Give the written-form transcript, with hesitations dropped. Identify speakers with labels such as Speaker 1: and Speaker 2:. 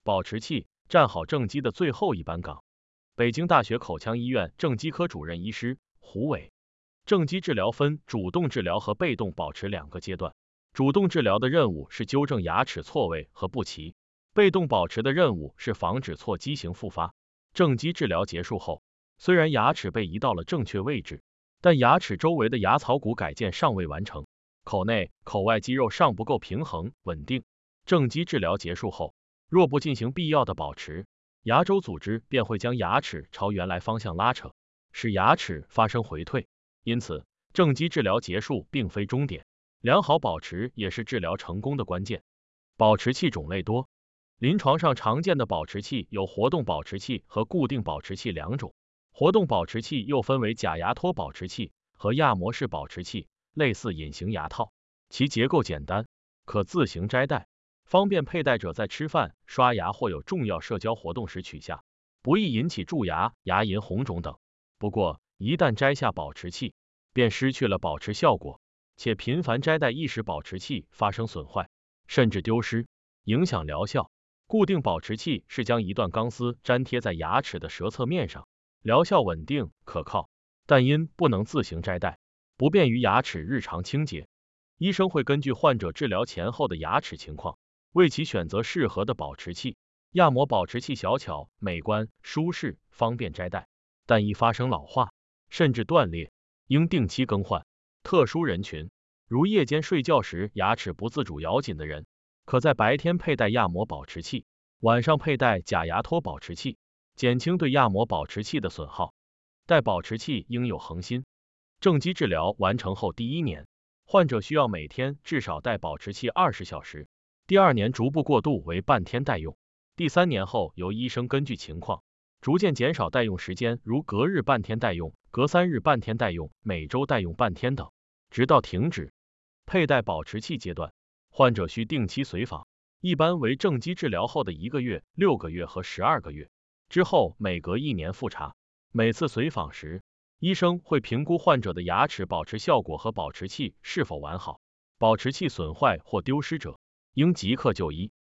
Speaker 1: 保持器，站好正畸的最后一班岗。北京大学口腔医院正畸科主任医师胡伟。正畸治疗分主动治疗和被动保持2个阶段。主动治疗的任务是纠正牙齿错位和不齐，被动保持的任务是防止错畸形复发。正畸治疗结束后，虽然牙齿被移到了正确位置，但牙齿周围的牙槽骨改建尚未完成，口内、口外肌肉尚不够平衡稳定。正畸治疗结束后，若不进行必要的保持，牙周组织便会将牙齿朝原来方向拉扯，使牙齿发生回退。因此，正畸治疗结束并非终点，良好保持也是治疗成功的关键。保持器种类多，临床上常见的保持器有活动保持器和固定保持器2种。活动保持器又分为假牙托保持器和亚模式保持器，类似隐形牙套，其结构简单，可自行摘戴，方便佩戴者在吃饭、刷牙或有重要社交活动时取下，不易引起蛀牙、牙龈红肿等。不过，一旦摘下保持器，便失去了保持效果，且频繁摘戴易使保持器发生损坏，甚至丢失，影响疗效。固定保持器是将一段钢丝粘贴在牙齿的舌侧面上，疗效稳定可靠，但因不能自行摘戴，不便于牙齿日常清洁。医生会根据患者治疗前后的牙齿情况，为其选择适合的保持器。亚模保持器小巧、美观、舒适，方便摘戴，但易发生老化甚至断裂，应定期更换。特殊人群，如夜间睡觉时牙齿不自主咬紧的人，可在白天佩戴亚模保持器，晚上佩戴假牙托保持器，减轻对亚模保持器的损耗。戴保持器应有恒心。正畸治疗完成后第1年，患者需要每天至少戴保持器20小时，第2年逐步过渡为半天戴用，第3年后由医生根据情况逐渐减少戴用时间，如隔日半天戴用、隔3日半天戴用、每周戴用半天等，直到停止。佩戴保持器阶段，患者需定期随访，一般为正畸治疗后的1个月、6个月和12个月，之后每隔1年复查。每次随访时，医生会评估患者的牙齿保持效果和保持器是否完好，保持器损坏或丢失者，应即刻就医。